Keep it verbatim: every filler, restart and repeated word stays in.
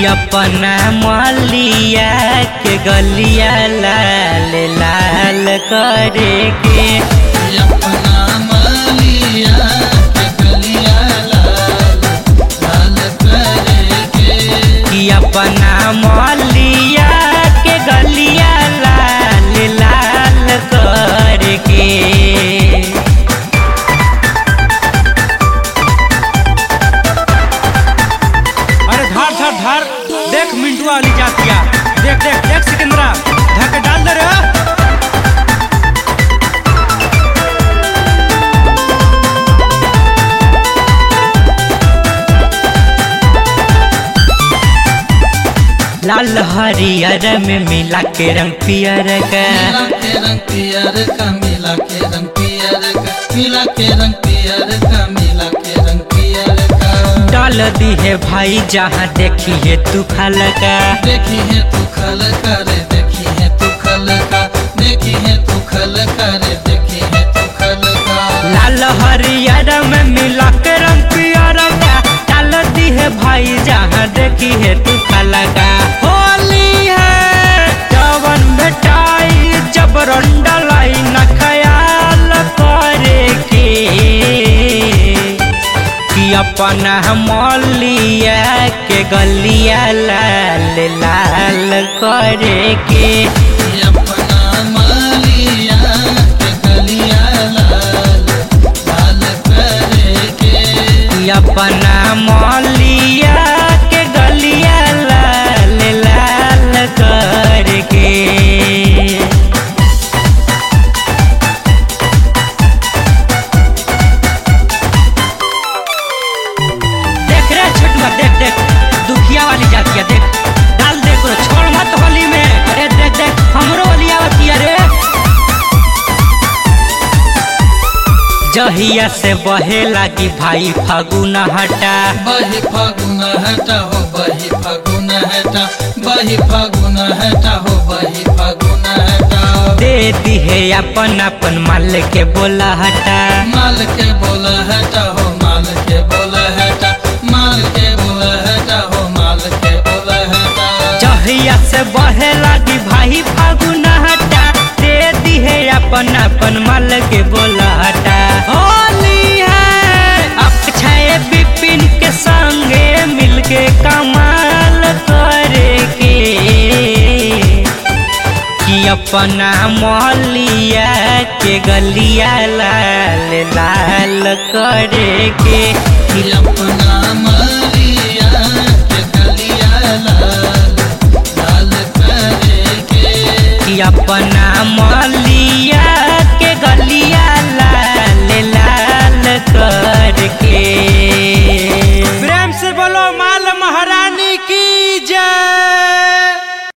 अपना मलिया के गलिया लाल लाल करे के अपना मलिया के गलिया लाल लाल करे के अपना मलिया के गलिया लाल लाल करे के। धर देख मिंटुआ वाली जातिया देख देख देख सिकंदरा धर के डाल दे रे। लाल हरियर में मिला के रंग पियर का मिला के रंग पियर का मिला के रंग पियर का मिला के रंग पियर का मिला के रंग पियर का डाल दी है भाई जहाँ देखी है तू खल का देखी है तू खल करे देखी है तू खल का देखी है तू खल करे देखी है तू खल का लाल हरियर में मिला के रंग पियर का डाल दी है भाई जहाँ देखी है तू खल का। होली है जवन बेटाई जब रंडलाई न ख्याल करे के अपना मलिया के गलिया लाल लाल करे के अपना मलिया के गलिया लाल लाल करे के अपना मलिया के गलिया लाल लाल करे के। देख देख दुखिया वाली जातिया देख डाल दे को छोड़ मत होली में। अरे देख देख हमरो वाली आवती रे जहिया से बहे लागी भाई फागुन हटा बही फागुन हटा हो बही फागुन हटा बही फागुन हटा हो बही फागुन हटा दे दी है अपन अपन माल के बोला हटा माल के बोला हटा हो माल के बोला हटा माल के बोला हटा हो माल के बोला हटा जहिया से बहे लागी भाई फागुन हटा दे दी है अपन अपन माल के बोला हटा। होली है अक्षय विपिन के संगे मिलके कमाल करे के कि अपना मलिया के गलिया लाल लाल करे के अपना मलिया